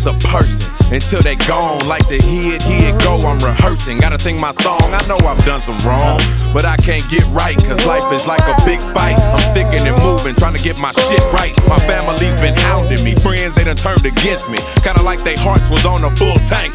just a person. Until they gone, like the here it go, I'm rehearsing. Gotta sing my song, I know I've done some wrong, but I can't get right, cause life is like a big fight. I'm sticking and moving, trying to get my shit right. My family's been hounding me, friends they done turned against me. Kinda like they hearts was on a full tank.